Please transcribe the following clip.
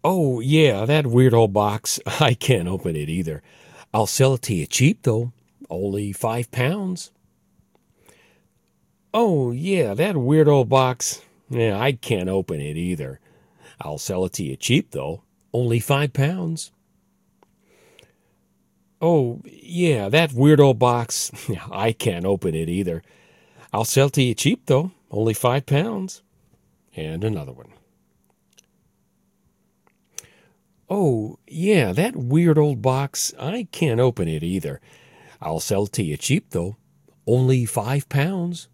Oh, yeah, that weird old box. I can't open it either. I'll sell it to you cheap, though. Only £5. Oh, yeah, that weird old box. Yeah, I can't open it either. I'll sell it to you cheap, though. Only £5. Oh, yeah, that weird old box. Yeah, I can't open it either. I'll sell it to you cheap, though. Only £5. And another one. Oh, yeah, that weird old box. I can't open it either. I'll sell it to you cheap, though. Only £5.